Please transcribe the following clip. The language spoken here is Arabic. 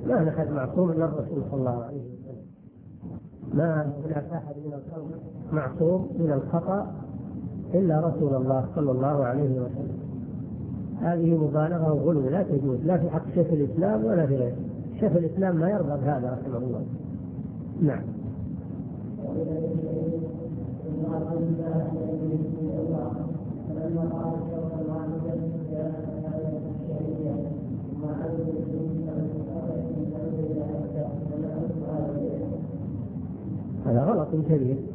ما أحد معصوم إلا الرسول صلى الله عليه وسلم، ما هناك أحد من الخلق معصوم من الخطأ إلا رسول الله صلى الله عليه وسلم. هذه مبالغة وغلو لا تجوز، لا في حق شيخ الإسلام ولا في غيره. شيخ الإسلام ما يرضى بهذا رحمه الله. نعم. هذا غلط كبير.